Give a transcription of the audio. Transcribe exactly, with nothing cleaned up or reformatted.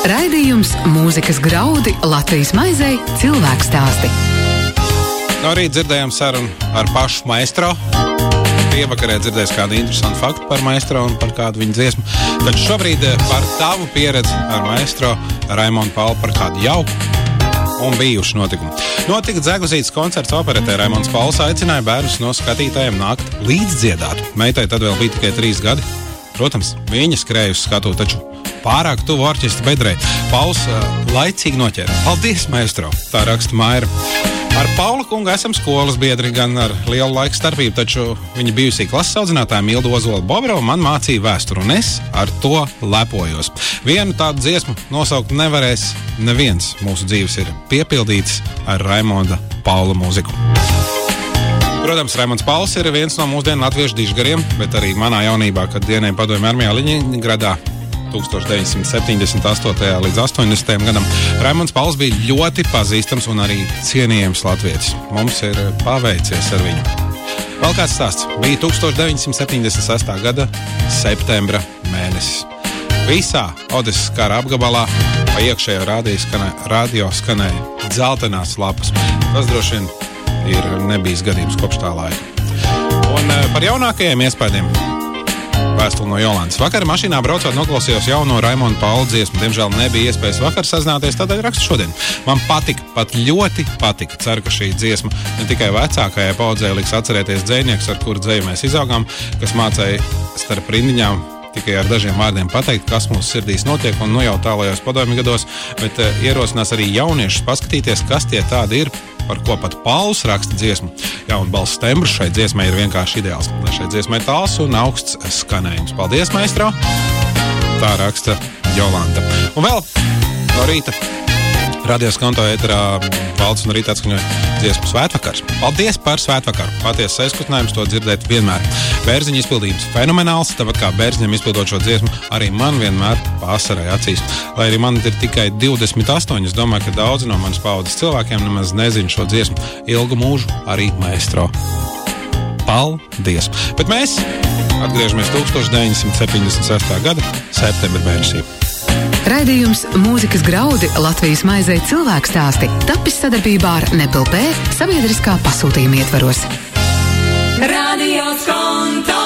Raidījums Mūzikas graudi Latvijas maizei cilvēku stāsti. No rīt dzirdējām sarunu ar pašu maestro. Pievakarē dzirdēs kādu interesantu faktu par maestro un par kādu viņa dziesmu. Taču šobrīd par tavu pieredzi ar maestro Raimondu Paulu par kādu jauku un bijušu notikumu. Notika Dzeguzītes koncerts operetē. Raimonds Pauls aicināja bērnus no skatītājiem nākt līdzdziedāt. Meitai tad vēl bija tikai trīs gadi. Protams, viņa skrēja uz skatu, taču pārāk tuvu orķestra bedrei. Pauls uh, laicīgi noķēra. Paldies, maestro! Tā raksta Maira. Ar Paula kungu esam skolas biedri, gan ar lielu laiku starpību, taču viņa bijusī klases audzinātāja Milda Ozola Bobrova man mācīja vēsturu, un es ar to lepojos. Vienu tādu dziesmu nosaukt nevarēs neviens. Mūsu dzīves ir piepildīts ar Raimonda Paula mūziku. Protams, Raimonds Pauls ir viens no mūsdienu latviešu dižgariem, bet arī manā jaunībā, kad dienēja padomju armijā Ļeņingradā tūkstoš deviņsimt septiņdesmit astotajā līdz astoņdesmitajam gadam, Raimonds Pauls bija ļoti pazīstams un arī cienījams latvietis. Mums ir paveicies ar viņu. Vēl kāds stāsts. Bija tūkstoš deviņsimt septiņdesmit sestā gada septembra mēnesis. Visā Odesas kara apgabalā pa iekšējo radio skanēja, radio skanēja dzeltenās lapas. Tas droši vien ir nebijis gadījums kopš tā laika. Un par jaunākajiem iespējiem vēstuli no Jolantas. Vakar mašīnā braucot noklausījos jauno Raimonda Paula dziesmu. Diemžēl nebija iespējas vakar sazināties, tādēļ rakstu šodien. Man patika, pat ļoti patika. Ceru, ka šī dziesma ne tikai vecākajai paudzei liks atcerēties dzejnieks, ar kuru dzeju mēs izaugām, kas mācēja starp rindiņām tikai ar dažiem vārdiem pateikt, kas mūsu sirdīs notiek, un nu jau tālajos padomju gados, bet uh, ierosinās arī jauniešus paskatīties, kas tie tādi ir, par ko pat Pauls raksta dziesmu. Jā, un balss tembrs šai dziesmai ir vienkārši ideāls. Šai dziesmai tāls un augsts skanējums. Paldies, maestro! Tā raksta Jolanta. Un vēl no rīta radio skanto ēterā valdes un rīta atskaņoja dziesmu Svētvakars. Paldies par Svētvakaru! Patiesas aizkustinājums to dzirdēt vienmēr. Bērziņa izpildījums fenomenāls, tāpat kā Bērziņam izpildot šo dziesmu, arī man vienmēr pāsarēja acīs. Lai arī man ir tikai divdesmit astoņi, es domāju, ka daudzi no manas paudzes cilvēkiem nemaz nezina šo dziesmu. Ilgu mūžu arī maestro. Paldies! Bet mēs atgriežamies tūkstoš deviņsimt septiņdesmit sestā gada septembra mēnesī. Raidījums Mūzikas graudi Latvijas maizei cilvēku stāsti tapis sadarbībā ar Nepilpē sabiedriskā pasūtījuma ietvaros. Radio Skonto.